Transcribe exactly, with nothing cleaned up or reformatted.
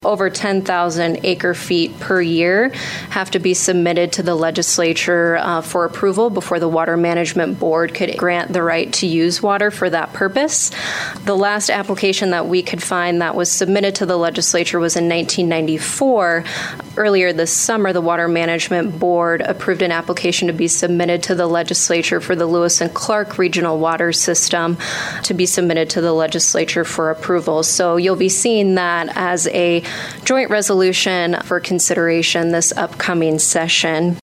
over ten thousand acre feet per year have to be submitted to the legislature uh, for approval before the Water Management Board could grant the right to use water for that purpose. The last application that we could find that was submitted to the legislature was in nineteen ninety-four. Earlier this summer, the Water Management Board approved an application to be submitted to the legislature for the Lewis and Clark Regional Water System to be submitted to the legislature for approval. So you'll be seeing that as a joint resolution for consideration this upcoming session.